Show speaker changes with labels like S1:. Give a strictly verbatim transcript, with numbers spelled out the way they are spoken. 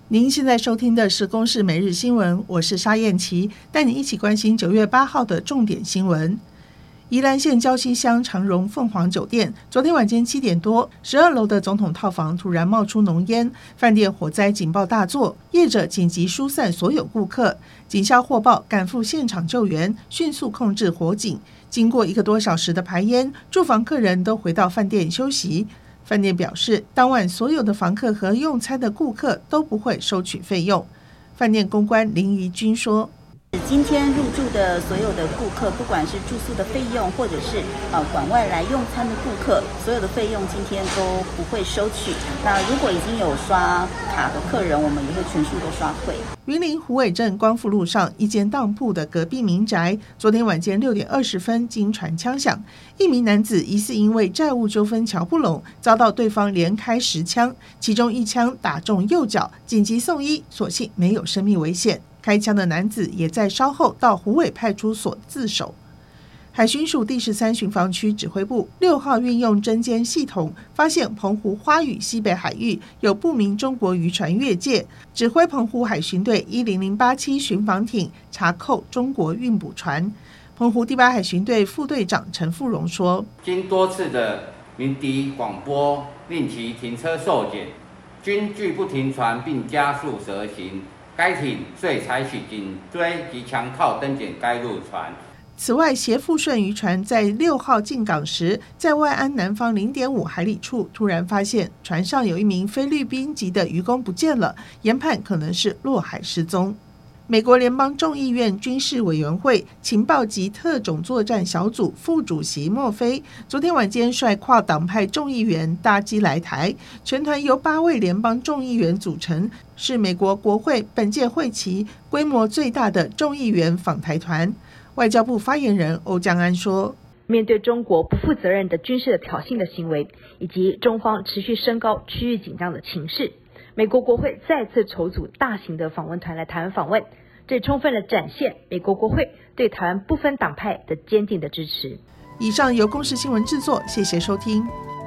S1: 您现在收听的是公视每日新闻，我是沙燕琪，带你一起关心九月八号的重点新闻。宜兰县礁溪乡长荣凤凰酒店昨天晚间七点多，十二楼的总统套房突然冒出浓烟，饭店火灾警报大作，业者紧急疏散所有顾客，警消获报赶赴现场救援，迅速控制火警。经过一个多小时的排烟，住房客人都回到饭店休息。饭店表示，当晚所有的房客和用餐的顾客都不会收取费用。饭店公关林怡君说，
S2: 今天入住的所有的顾客，不管是住宿的费用，或者是呃馆外来用餐的顾客，所有的费用今天都不会收取。那如果已经有刷卡的客人，我们也会全数都刷退。
S1: 云林虎尾镇光复路上一间当铺的隔壁民宅，昨天晚间六点二十分惊传枪响，一名男子疑似因为债务纠纷瞧不拢，遭到对方连开十枪，其中一枪打中右脚，紧急送医，所幸没有生命危险。开枪的男子也在稍后到虎尾派出所自首。海巡署第十三巡防区指挥部六号运用侦监系统，发现澎湖花屿西北海域有不明中国渔船越界，指挥澎湖海巡队一零零八七巡防艇查扣中国运补船。澎湖第八海巡队副队长陈富荣说，
S3: 经多次的鸣笛广播令其停车受检，均拒不停船并加速蛇行，该艇遂采取紧追及强靠登检该路船。
S1: 此外，协富顺渔船在六号进港时，在外安南方 零点五海里处突然发现船上有一名菲律宾籍的渔工不见了，研判可能是落海失踪。美国联邦众议院军事委员会情报及特种作战小组副主席莫菲昨天晚间率跨党派众议员搭机来台，全团由八位联邦众议员组成，是美国国会本届会期规模最大的众议员访台团。外交部发言人欧江安说，
S4: 面对中国不负责任的军事的挑衅的行为，以及中方持续升高区域紧张的情势，美国国会再次筹组大型的访问团来台湾访问，这充分的展现美国国会对台湾不分党派的坚定的支持。
S1: 以上由公视新闻制作，谢谢收听。